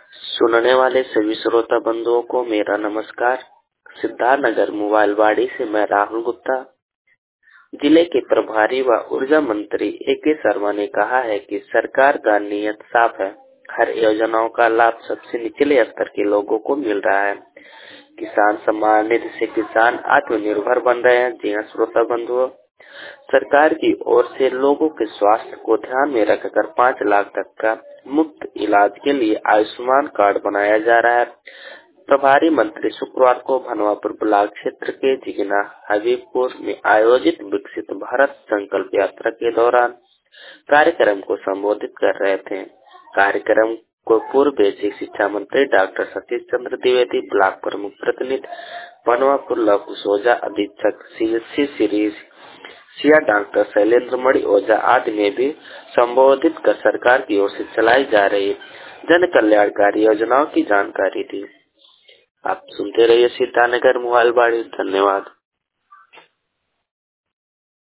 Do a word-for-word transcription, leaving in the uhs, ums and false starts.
सुनने वाले सभी श्रोता बंधुओं को मेरा नमस्कार। सिद्धार्थनगर मोबाइल वाड़ी से मैं राहुल गुप्ता। जिले के प्रभारी व ऊर्जा मंत्री ए के शर्मा ने कहा है कि सरकार का नियत साफ है। हर योजनाओं का लाभ सबसे निचले स्तर के लोगों को मिल रहा है। किसान सम्मान निधि से किसान आत्मनिर्भर बन रहे हैं। जी हाँ श्रोता बंधुओं, सरकार की ओर से लोगों के स्वास्थ्य को ध्यान में रखकर पाँच लाख तक का मुफ्त इलाज के लिए आयुष्मान कार्ड बनाया जा रहा है। प्रभारी मंत्री शुक्रवार को भनवापुर ब्लॉक क्षेत्र के जिगना हबीबपुर में आयोजित विकसित भारत संकल्प यात्रा के दौरान कार्यक्रम को संबोधित कर रहे थे। कार्यक्रम को पूर्व बेसिक शिक्षा मंत्री डॉक्टर सतीश चंद्र द्विवेदी, ब्लॉक प्रमुख प्रतिनिधि भनवापुर लव कुश ओझा, अधीक्षक सीएससी सीरीज सिया डॉक्टर शैलेंद्र मणि ओझा आदि ने भी संबोधित कर सरकार की ओर से चलाई जा रही जन कल्याणकारी योजनाओं की जानकारी दी। आप सुनते रहिए सिद्धार्थनगर मोबाइल वाड़ी। धन्यवाद।